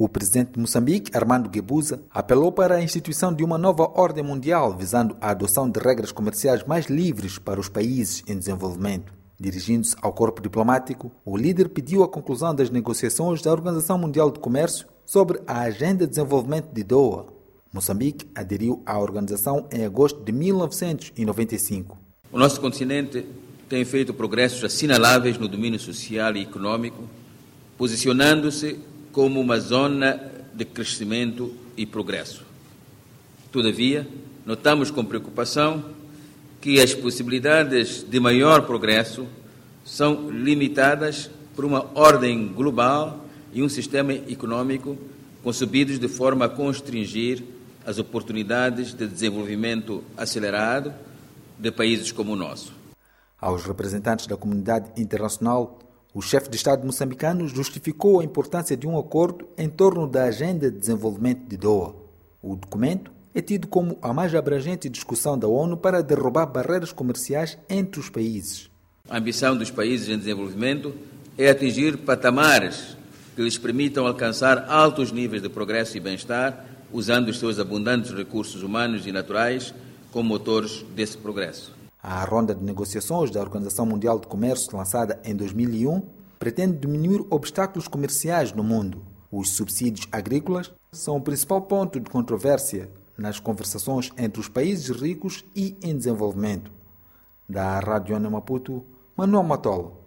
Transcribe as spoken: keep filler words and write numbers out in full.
O presidente de Moçambique, Armando Guebuza, apelou para a instituição de uma nova ordem mundial visando a adoção de regras comerciais mais livres para os países em desenvolvimento. Dirigindo-se ao corpo diplomático, o líder pediu a conclusão das negociações da Organização Mundial de Comércio sobre a Agenda de Desenvolvimento de Doha. Moçambique aderiu à organização em agosto de mil novecentos e noventa e cinco. O nosso continente tem feito progressos assinaláveis no domínio social e econômico, posicionando-se como uma zona de crescimento e progresso. Todavia, notamos com preocupação que as possibilidades de maior progresso são limitadas por uma ordem global e um sistema econômico concebidos de forma a constringir as oportunidades de desenvolvimento acelerado de países como o nosso. Aos representantes da comunidade internacional, o chefe de Estado moçambicano justificou a importância de um acordo em torno da Agenda de Desenvolvimento de Doha. O documento é tido como a mais abrangente discussão da ONU para derrubar barreiras comerciais entre os países. A ambição dos países em desenvolvimento é atingir patamares que lhes permitam alcançar altos níveis de progresso e bem-estar, usando os seus abundantes recursos humanos e naturais como motores desse progresso. A ronda de negociações da Organização Mundial de Comércio, lançada em dois mil e um, pretende diminuir obstáculos comerciais no mundo. Os subsídios agrícolas são o principal ponto de controvérsia nas conversações entre os países ricos e em desenvolvimento. Da Rádio Ana Maputo, Manuel Matola.